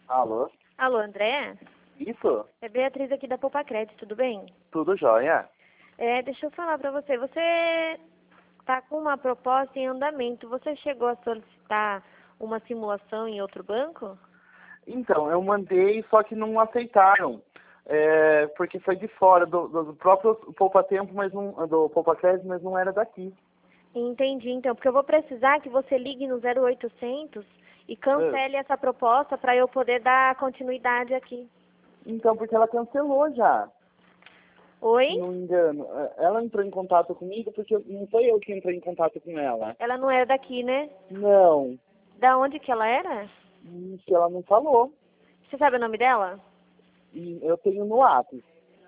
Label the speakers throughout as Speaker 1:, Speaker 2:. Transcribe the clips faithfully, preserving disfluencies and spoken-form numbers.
Speaker 1: Alô?
Speaker 2: Alô, André?
Speaker 1: Isso?
Speaker 2: É Beatriz aqui da Poupa Crédito, tudo bem?
Speaker 1: Tudo jóia?
Speaker 2: É, deixa eu falar pra você, você tá com uma proposta em andamento, você chegou a solicitar uma simulação em outro banco?
Speaker 1: Então, eu mandei, só que não aceitaram. É, porque foi de fora, do, do próprio Poupa Tempo, mas não, do Poupa Crédito, mas não era daqui.
Speaker 2: Entendi, então, porque eu vou precisar que você ligue no zero oitocentos e
Speaker 1: É.
Speaker 2: cancele essa proposta para eu poder dar continuidade aqui.
Speaker 1: Então, porque ela cancelou já,
Speaker 2: Oi?
Speaker 1: se não me engano. É, ela entrou em contato comigo, porque não foi eu que entrei em contato com ela.
Speaker 2: Ela não era daqui, né?
Speaker 1: Não,
Speaker 2: Da onde que ela era?
Speaker 1: isso ela não falou.
Speaker 2: Você sabe o nome dela?
Speaker 1: E eu tenho no WhatsApp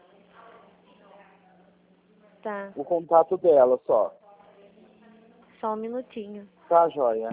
Speaker 2: Tá,
Speaker 1: o contato dela só.
Speaker 2: só um minutinho.
Speaker 1: Tá, jóia?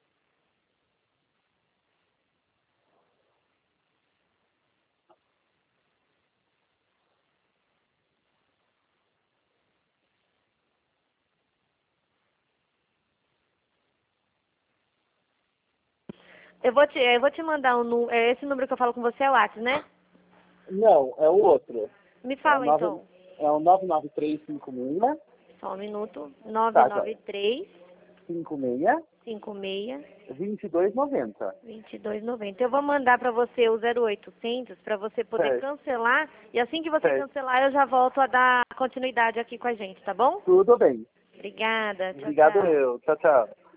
Speaker 2: Eu vou te, eu vou te mandar um número. Esse número que eu falo com você é o WhatsApp, né?
Speaker 1: Não, é o outro.
Speaker 2: Me
Speaker 1: É o
Speaker 2: fala
Speaker 1: nove
Speaker 2: então.
Speaker 1: é o nove nove três cinco seis.
Speaker 2: Só um minuto.
Speaker 1: Tá, jóia.
Speaker 2: nove nove três,
Speaker 1: cinco seis,
Speaker 2: cinco seis,
Speaker 1: vinte e dois noventa.
Speaker 2: vinte e dois noventa. Eu vou mandar para você o zero oitocentos para você poder
Speaker 1: Certo,
Speaker 2: cancelar. E assim que você
Speaker 1: certo.
Speaker 2: cancelar, eu já volto a dar continuidade aqui com a gente, tá bom?
Speaker 1: Tudo bem.
Speaker 2: Obrigada. Tchau,
Speaker 1: Obrigado
Speaker 2: tchau.
Speaker 1: eu. Tchau, tchau.